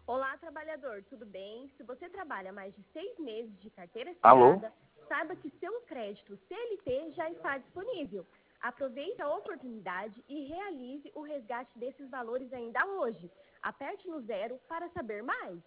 Olá, trabalhador, tudo bem? Se você trabalha mais de 6 meses de carteira Alô? assinada, saiba que seu crédito CLT já está disponível. Aproveite a oportunidade e realize o resgate desses valores ainda hoje. Aperte no 0 para saber mais.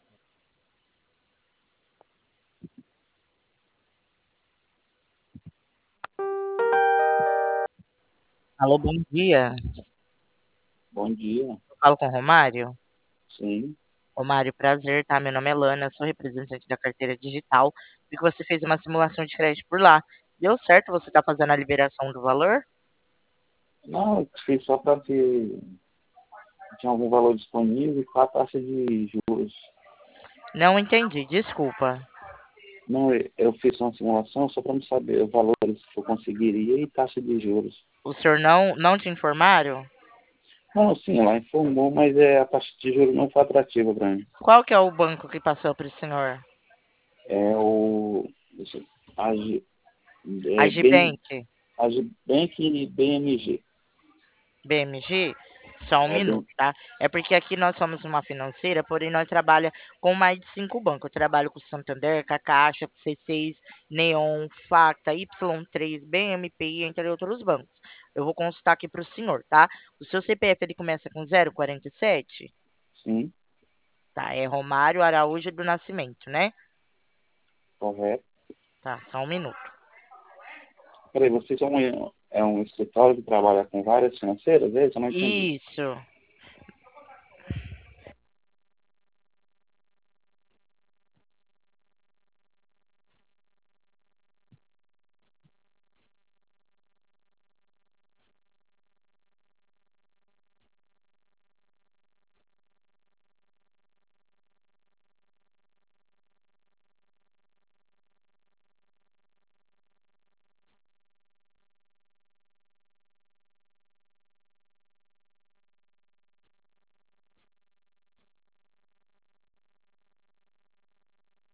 Alô, bom dia. Bom dia. Eu falo com o Romário. Sim. Romário, prazer, tá? Meu nome é Lana, sou representante da carteira digital. Vi que você fez uma simulação de crédito por lá. Deu certo? Você tá fazendo a liberação do valor? Não, eu fiz só para ver se tinha algum valor disponível e qual a taxa de juros. Não entendi, desculpa. Não, eu fiz uma simulação só para não saber os valores que eu conseguiria e taxa de juros. O senhor não te informaram? Não, sim, ela informou, mas a taxa de juros não foi atrativa para mim. Qual que é o banco que passou para o senhor? É o Agi, Agibank, Agibank e BMG. BMG? Só um É, minuto, tá? É porque aqui nós somos uma financeira, porém nós trabalhamos com mais de 5 bancos. Eu trabalho com o Santander, com a Caixa, com o C6, Neon, Facta, Y3, BMP, entre outros bancos. Eu vou consultar aqui para o senhor, tá? O seu CPF ele começa com 047? sim, Tá, é Romário Araújo do Nascimento, né? correto. Tá, só um minuto. Peraí, vocês são um escritório que trabalha com várias financeiras? É isso? Eu não entendi. Isso.